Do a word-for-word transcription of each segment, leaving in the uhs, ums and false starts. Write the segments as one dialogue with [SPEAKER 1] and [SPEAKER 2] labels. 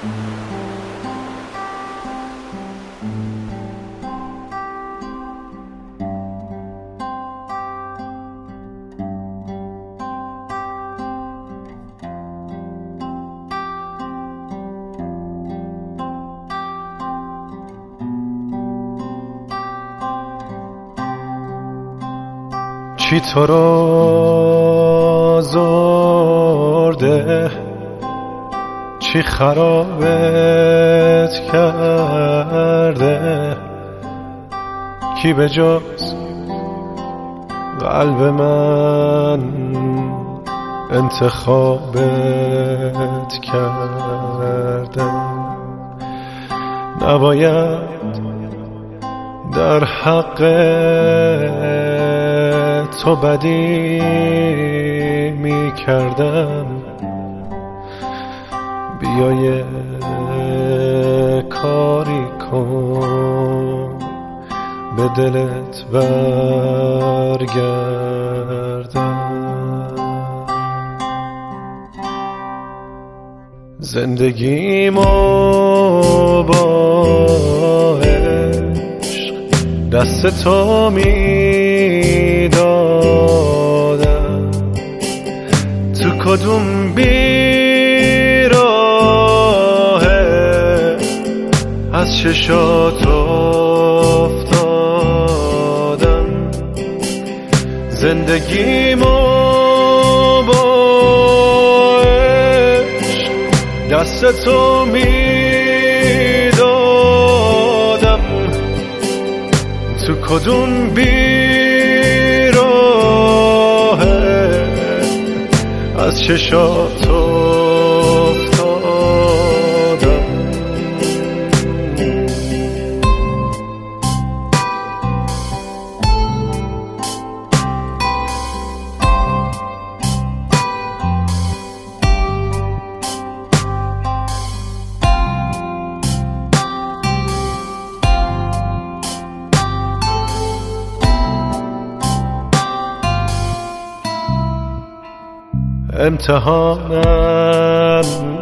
[SPEAKER 1] چی تو رو زرده، چی خرابت کرده، کی به جز قلب من انتخابت کرده. نباید در حق تو بدی می کردم، بیا یه کاری کن به دلت برگردم. زندگیمو با عشق دست تو می دادم، تو کدوم بیراهه از چشات افتادم. زندگیمو با عشق دست تو می دادم، تو کدوم بیراهه از چشات افتادم. امتحانم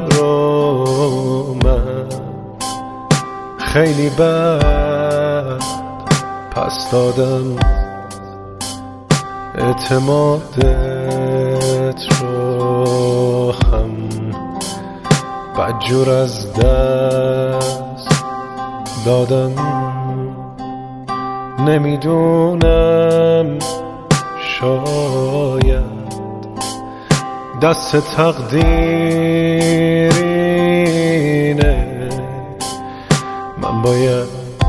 [SPEAKER 1] رو من خیلی بد پس دادم، اعتمادت رو هم بدجور از دست دادم. نمیدونم، شاید دست تقدیرینه، من باید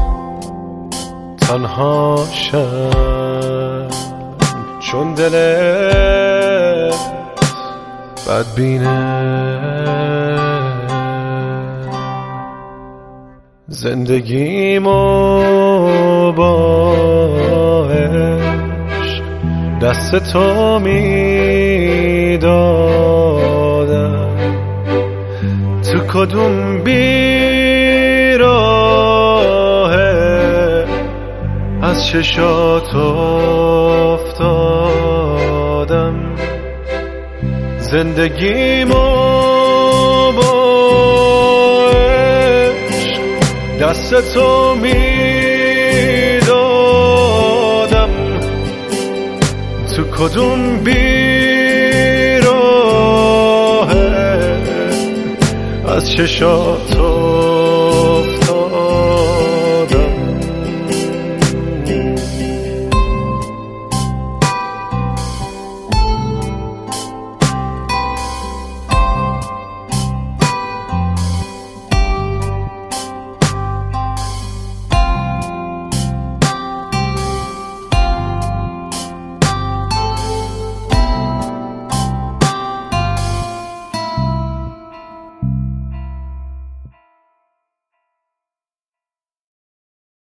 [SPEAKER 1] تنها شم چون دلت بدبینه. زندگیمو با عشق دست تو می دادم، تو کدوم بیراهه از چشات افتادم. زندگیمو با عشق دست تو می دادم، تو کدوم بیراهه از چشات